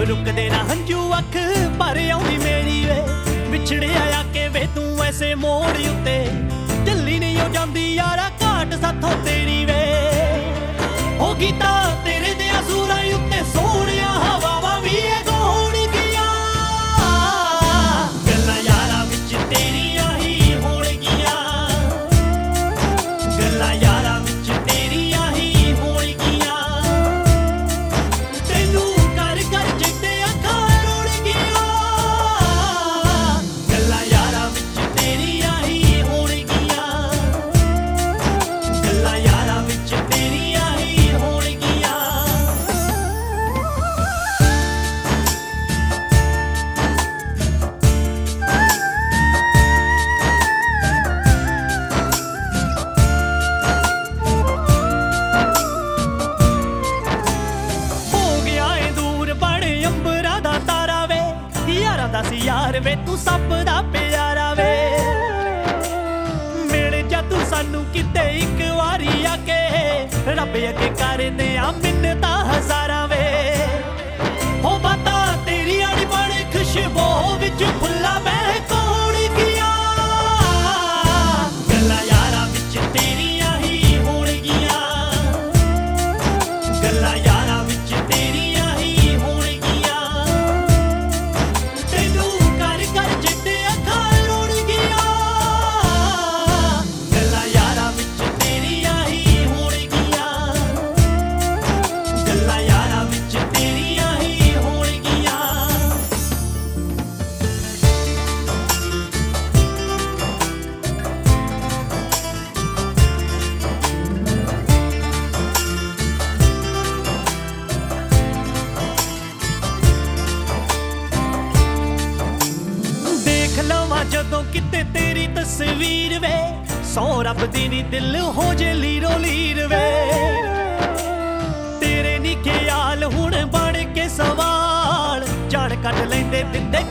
ਰੁਕਦੇ ਨਾ ਹੰਝੂ ਅੱਖ ਭਰ ਆਉਂਦੀ ਮੇਰੀ ਵੇ ਵਿਛੜਿਆ ਆ ਕੇ ਵੇ ਤੂੰ ਐਸੇ ਮੋੜ ਉੱਤੇ ਢਿੱਲੀ ਨਹੀਂ ਹੋ ਜਾਂਦੀ ਯਾਰਾ ਘਾਟ ਸਾਥੋਂ ਤੇਰੀ ਵੇ ਹੋ ਗਈ ਤਾਂ ਤੇਰੇ ਦੇ ਅਸੂਰਾਂ ਉੱਤੇ ਸੋਹਣਿਆ ਹਵਾਵਾਂ ਵੀ ਇਹ ਗਾਉਣਗੀਆਂ ਗੱਲਾਂ ਯਾਰਾਂ ਵਿੱਚ ਤੇਰੀਆਂ ਹੀ ਹੋਣਗੀਆਂ ਗੱਲਾਂ ਯਾਰਾਂ ਵਿੱਚ ਤੇਰੀਆਂ ਹੀ ਹੋਣਗੀਆਂ ਤੈਨੂੰ ਕਰ ਕਰ ਜਿੱਤੇ ਅੱਖਾਂ ਰੋਣਗੀਆਂ ਗੱਲਾਂ ਯਾਰਾਂ ਵਿੱਚ ਤੇਰੀਆਂ ਹੀ ਹੋਣਗੀਆਂ ਗੱਲਾਂ ਯਾਰਾਂ ਵਿੱਚ ਤੇਰੀਆਂ ਹੀ ਹੋਣਗੀਆਂ ਹੋ ਗਿਆ ਏ ਦੂਰ ਬਣੇ ਅੰਬਰਾਂ ਦਾ ਤਾਰਾ ਵੇ ਯਾਰਾਂ ਦਾ ਸੀ ਯਾਰ ਵੇ ਤੂੰ ਸੱਪ ਦਾ ਪਿਆਰਾ ਵੇ ਮਿਲ ਜਾ ਤੂੰ ਸਾਨੂੰ ਕਿਤੇ ਇੱਕ ਵਾਰੀ ਆ ਕੇ ਰੱਬ ਅੱਗੇ ਕਰਦੇ ਆ ਮਿੰਨਤਾਂ ਹਜ਼ਾਰਾਂ ਵੇ ਹੋ ਬਾਤਾਂ ਤੇਰੀਆਂ ਨੀ ਬਣੇ ਖੁਸ਼ਬੂ ਵਿੱਚ ਫੁੱਲਾਂ ਮਹਿਕਾਉਣਗੀਆਂ ਗੱਲਾਂ ਯਾਰਾਂ ਵਿੱਚ ਤੇਰੀਆਂ ਹੀ ਹੋਣਗੀਆਂ ਗੱਲਾਂ ਯਾਰਾਂ ਵਿੱਚ ਤੇਰੀਆਂ ਹੀ ਹੋਣਗੀਆਂ ਤੈਨੂੰ ਕਰ ਕਰ ਜਿੱਤੇ ਅੱਖਾਂ ਰੋਣਗੀਆਂ ਗੱਲਾਂ ਯਾਰਾਂ ਵਿੱਚ ਤੇਰੀਆਂ ਹੀ ਹੋਣਗੀਆਂ ਗੱਲਾਂ ਯਾਰਾਂ ਵਿੱਚ ਤੇਰੀਆਂ ਹੀ ਹੋਣਗੀਆਂ ਦੇਖ ਲਵਾਂ ਜਦੋਂ ਕਿਤੇ ਤੇਰੀ ਤਸਵੀਰ ਵੇ ਸੌ ਰੱਬ ਦੀ ਨੀ ਦਿਲ ਹੋ ਜੇ ਲੀਰੋ ਲੀਰ ਵੇ ਤੇਰੇ ਨੀ ਖਿਆਲ ਹੁਣ ਬਣ ਕੇ ਸਵਾਲ ਜੜ ਕੱਢ ਲੈਂਦੇ ਦਿੰਦੇ